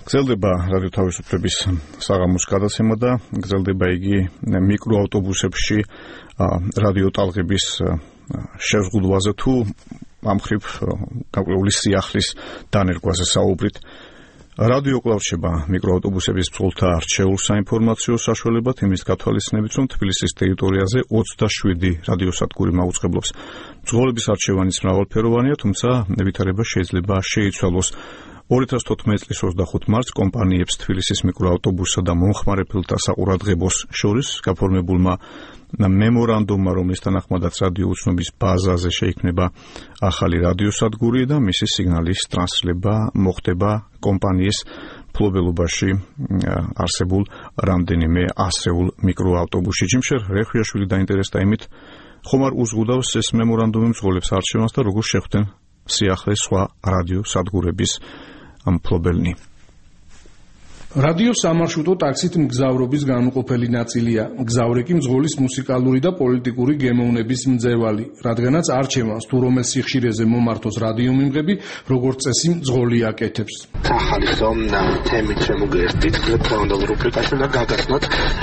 გრძელდება რადიო თავისუფლების საღამოს გადაცემა და გრძელდება იგი მიკროავტობუსებში რადიო ტალღების შეზღუდვაზე თუ ამ მხრივ გაკვეული სიახლის დანერგვაზე საუბრით. რადიო კვლავ მიკროავტობუსების მძღოლთა არჩეულ საინფორმაციო საშუალებად იმის გათვალისწინებით, რომ თბილისის ტერიტორიაზე 27 რადიოსადგური მაუწყებლობს. მძღოლების არჩევანიც მრავალფეროვანია, თუმცა ვითარება შეიძლება შეიცვალოს. 2014 წლის 25 მარტს კომპანიებს თბილისის მიკროავტობუსსა და მომხმარებელთა საყურადღებოს შორის გაფორმებულმა მემორანდუმმა, რომლის თანახმადაც რადიო უცნობის ბაზაზე შეიქმნება ახალი რადიოსადგური და მისი სიგნალის ტრანსლება მოხდება კომპანიის მფლობელობაში არსებულ რამდენიმე ასეულ მიკროავტობუსში. ჯიმშერ რეხვიაშვილი დაინტერესდა იმით, ხომ არ უზღუდავს ეს მემორანდუმი მძღოლებს არჩევანს და როგორ შეხვდნენ სიახლეს სხვა რადიოსადგურების მფლობელნი. რადიო სამარშრუტო ტაქსით მგზავრობის განუყოფელი ნაწილია. მგზავრი კი მძღოლის მუსიკალური და პოლიტიკური გემოვნების მძევალი, რადგანაც არჩევანს თუ რომელ სიხშირეზე მომართოს რადიომიმღები, როგორც წესი მძღოლი აკეთებს. ახალი ხომ თემით შემოგერთით, თქონდა რუბრიკაში და გაგაცნოთ.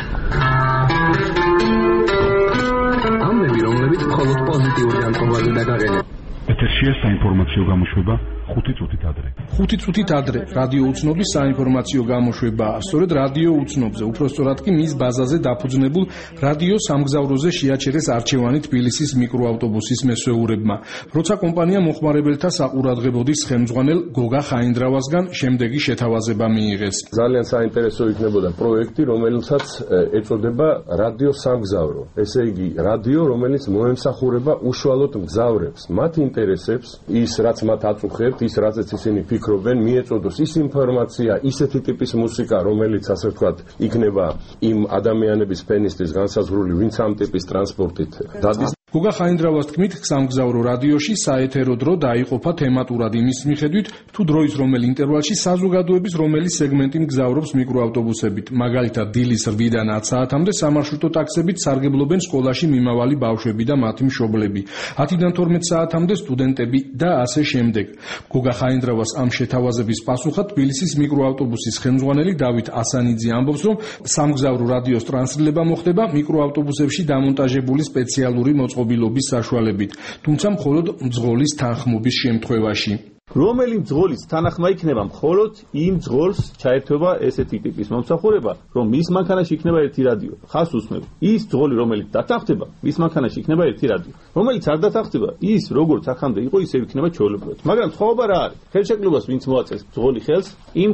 ამები რომლებიც მხოლოდ პოზიტიური განწყობაზე დაგაგენებთ. ეთერშია საინფორმაციო გამოშვება 5 წუთით ადრე. 5 წუთით ადრე რადიო უცნობის საინფორმაციო გამოშვება. სწორედ რადიო უცნობზე, უпростоრად კი მის ბაზაზე დაფუძნებულ რადიო სამგზავროზე შეაჩერეს არჩევანი თბილისის მიკროავტობუსის მესვეურებმა. როცა კომპანია მომხმარებელთა საყურადღებოდის ხელმძღვანელ გოგა ხაინდრავასგან შემდეგი შეთავაზება მიიღეს. ძალიან საინტერესო იქნებოდა პროექტი, რომელსაც ეწოდება რადიო სამგზავრო. ესე იგი, რადიო, რომელიც მოემსახურება უშუალოდ მგზავრებს, მათ ინტერესებს, ის რაც მათ აწუხებს, ის რაზეც ისინი ფიქრობენ, მიეწოდოს ის ინფორმაცია, ისეთი ტიპის მუსიკა, რომელიც ასე ვთქვათ, იქნება იმ ადამიანების ფენისთვის განსაზღვრული, ვინც ამ ტიპის ტრანსპორტით დადის. გოგა ხაინდრავას თქმით, სამგზავრო რადიოში საეთერო დრო დაიყოფა თემატურად იმის მიხედვით, თუ დროის რომელ ინტერვალში საზოგადოების რომელი სეგმენტი მგზავრობს მიკროავტობუსებით. მაგალითად, დილის 8-დან 10 საათამდე სამარშრუტო ტაქსებით სარგებლობენ სკოლაში მიმავალი ბავშვები და მათი მშობლები. 10-დან 12 საათამდე სტუდენტები და ასე შემდეგ. გოგა ხაინდრავას ამ შეთავაზების პასუხად თბილისის მიკროავტობუსის ხელმძღვანელი დავით ასანიძე ამბობს, რომ სამგზავრო რადიოს ტრანსლება მოხდება მიკროავტობუსებში დამონტაჟებული სპეციალური მოწყობილობის საშუალებით, თუმცა მხოლოდ მძღოლის თანხმობის შემთხვევაში. რომელი მძღოლის თანახმა იქნება, მხოლოდ იმ მძღოლს ჩაერთვება ესეთი ტიპის მომსახურება, რომ მის მანქანაში იქნება ერთი რადიო. ხას უსმევ. ის მძღოლი, რომელიც დათანხმდება, მის მანქანაში იქნება ერთი რადიო. რომელიც არ დათანხმდება, ის როგორც აქამდე იყო, ისე იქნება ჩვეულებრივად. მაგრამ სხვაობა რა არის? ხელშეკრულებას ვინც მოაწეს მძღოლი ხელს,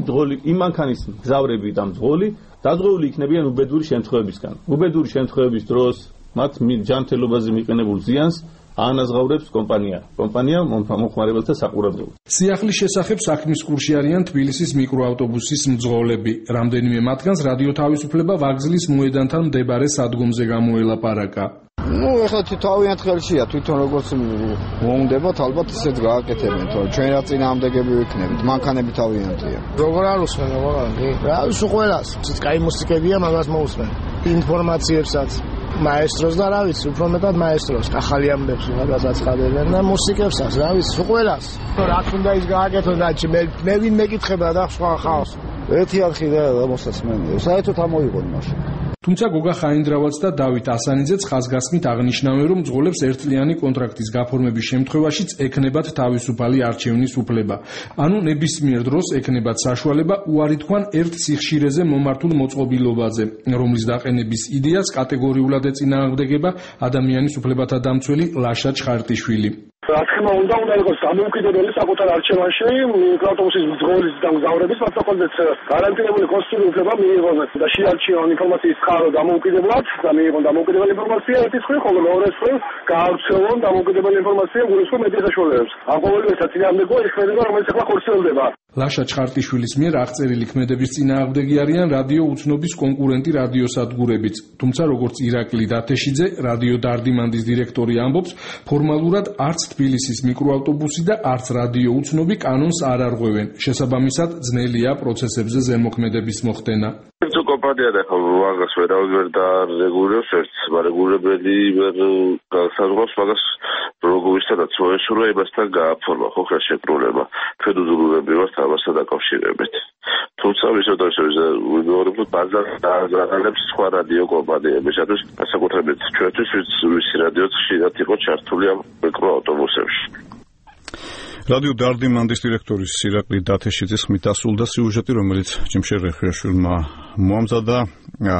იმ მანქანის მგზავრები და მძღოლი დაზღვეული იქნებიან უბედური შემთხვევებისგან. უბედური შემთხვევების დროს მათ ჯანმრთელობაზე მიყენებულ ზიანს ანაზღაურებს კომპანია მომხმარებელთა საყურადღებოდ. სიახლის შესახებ საქმის კურსში არიან თბილისის მიკროავტობუსის მძღოლები. რამდენიმე მათგანს რადიო თავისუფლება ვაგზლის მოედანთან მდებარე სადგომზე გამოელაპარაკა. ეხლა თავიანთ ხელშია, თვითონ როგორც მოუნდებათ, ალბათ ისეთ გააკეთებენ, თორე ჩვენ რა წინააღმდეგები ვიქნებით, მანქანები თავიანთია. როგორ არ უსმენ, რა ის ყველას, ის კაი მუსიკებია, მაგას მოусმენ. ინფორმაციებსაც მაესტროს და რა ვიცი, უფრო მეტად მაესტროს, ახალი ამბებს ვიღაც აცხადებენ და მუსიკებსაც, რა ვიცი, ყველას. რაც უნდა ის გააკეთონ და მე ვინ მეკითხება და სხვა ხავს. ერთი არხი და მოსასმენია. საერთოდ ამოიღონ მაშინ. თუმცა გოგა ხაინდრავაც და დავით ასანიძეც ხაზგასმით აღნიშნავენ, რომ მძღოლებს ერთწლიანი კონტრაქტის გაფორმების შემთხვევაშიც ექნებათ თავისუფალი არჩევნის უფლება. ანუ ნებისმიერ დროს ექნებათ საშუალება უარი თქვან ერთ სიხშირეზე მომართულ მოწყობილობაზე, რომლის დაყენების იდეას კატეგორიულად ეწინააღმდეგება ადამიანის უფლებათა დამცველი ლაშა ჩხარტიშვილი. რა თქმა უნდა იყოს დამოუკიდებელი საკუთარ არჩევანში მიკროავტობუსის მძღოლის და მგზავრების მასწავლებელს გარანტირებული კონსტიტუციური უფლება მიიღონ და შეარჩიონ ინფორმაციის წყარო დამოუკიდებლად და მიიღონ დამოუკიდებელი ინფორმაცია ერთის მხრივ, ხოლო მეორეს მხრივ გაავრცელონ დამოუკიდებელი ინფორმაცია გულისხმობ მედია საშუალებებს. ამ ყოველისა წინააღმდეგობა ის ქმედება, რომელიც ახლა ხორციელდება. ლაშა ჩხარტიშვილის მიერ აღწერილი ქმედების წინააღმდეგი არიან რადიო უცნობის კონკურენტი რადიოსადგურებიც. თუმცა როგორც ირაკლი დათეშიძე, რადიო დარდიმანდის დირექტორი ამბობს, ფორმალურად არც თბილისის მიკროავტობუსი და არც რადიო უცნობი კანონს არ არღვევენ. შესაბამისად, ძნელია პროცესებზე ზემოქმედების მოხდენა. კომპანია და მაგას ვერ დაარეგულირებს, ერთს მარეგულებელი ვერ განსაზღვრავს, მაგას როგორიცადაც მოესურვებასთან გააფორმა ხო ხა შეკრულება ფედერალურები ვართ ამასთან დაკავშირებით თუმცა ვისოდავშევ ვიგორებთ ბაზარს სხვა რადიო კომპანიებისათვის განსაკუთრებით ჩვენთვის ვისი რადიოც ხშირად იყო ჩართული ამ მიკროავტობუსებში რადიო დარდიმანდის დირექტორის ირაკლი დათეშიძის ხმით ასრულდა სიუჟეტი, რომელიც ჯიმშერ რეხვიაშვილმა მოამზადა.